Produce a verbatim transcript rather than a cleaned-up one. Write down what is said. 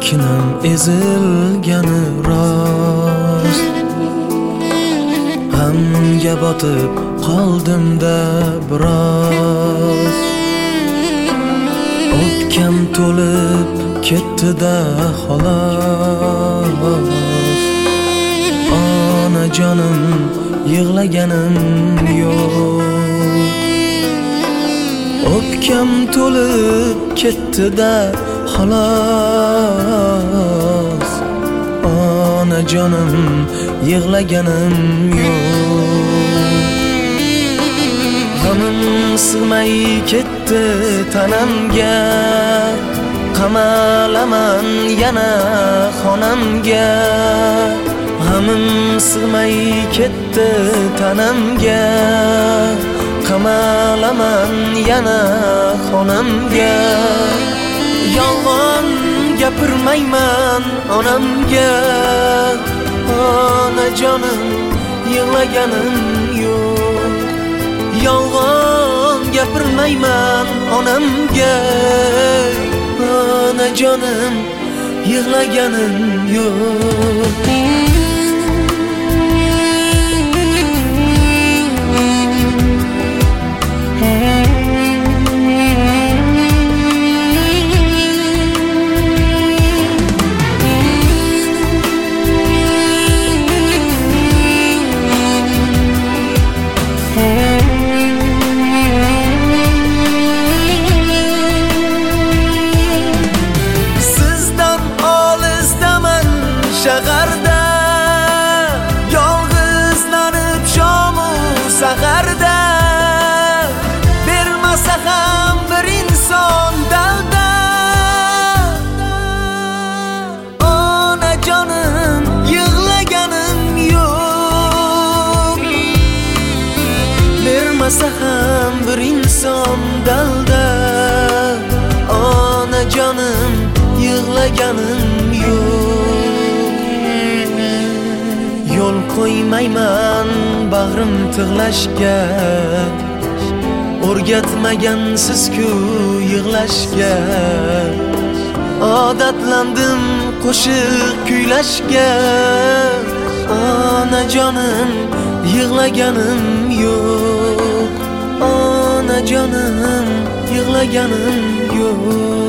Erkinim ezilgani rost, hamga botib qoldimda biroz. O'pkam to'lib ketdi-da xolos. Onajonim yig'laganim yo'q. O'pkam to'lib ketdi-da xolos. Onajonim yig'laganim yo'q. G'amim sig'may ketdi tanamga, qamalaman yana xonamga. G'amim sig'may ketdi tanamga, qamalaman yana xonamga. Yolg'on gapirmayman onamga, onajonim yig'laganim yo'q. Yolg'on gapirmayman onamga, onajonim yig'laganim yo'q. Shaharda yolg'izlanib shomu saharda, bermasa ham bir inson dalda. Onajonim yig'laganim yo'q, bermasa ham bir inson dalda. Onajonim yig'laganim yo'q. Yo'l qo'ymayman bag'rim tig'lashga, o'rgatmagansiz-ku yig'lashga. Odatlandim qo'shiq kuylashga, onajonim yig'laganim yo'q. Onajonim yig'laganim yo'q.